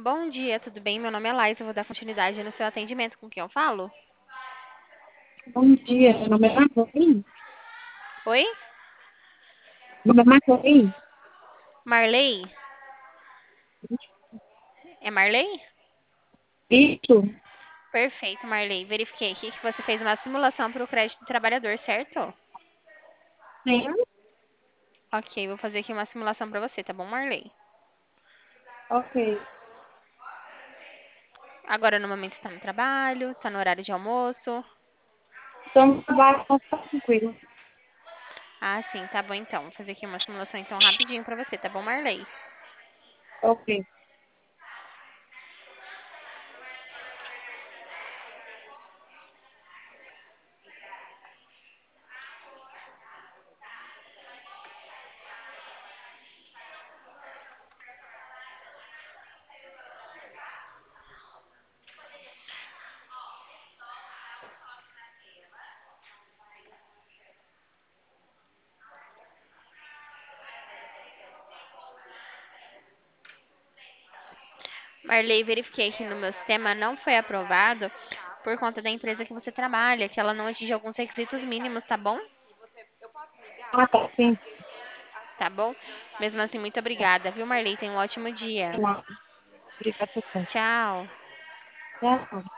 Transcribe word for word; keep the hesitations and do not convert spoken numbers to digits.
Bom dia, tudo bem? Meu nome é Laís, eu vou dar continuidade no seu atendimento. Com quem eu falo? Bom dia, meu nome é Marlene. Oi? Meu nome é Marlene. Marley? É Marley? Isso, Perfeito, Marley. Verifiquei aqui que você fez uma simulação para o crédito do trabalhador, certo? sim, Ok, vou fazer aqui uma simulação para você, tá bom, Marley? ok. Agora, no momento, está no trabalho, está no horário de almoço. Então, vai ficar tranquilo. Ah, sim, tá bom então. Vou fazer aqui uma simulação então rapidinho para você, tá bom, Marley? Ok. Marley, verifiquei que no meu sistema não foi aprovado por conta da empresa que você trabalha, que ela não atinge alguns requisitos mínimos, tá bom? Ah, tá, sim. Tá bom? Mesmo assim, muito obrigada, viu, Marley? Tenha um ótimo dia. Tá. Obrigada, pessoal. Tchau. Tchau.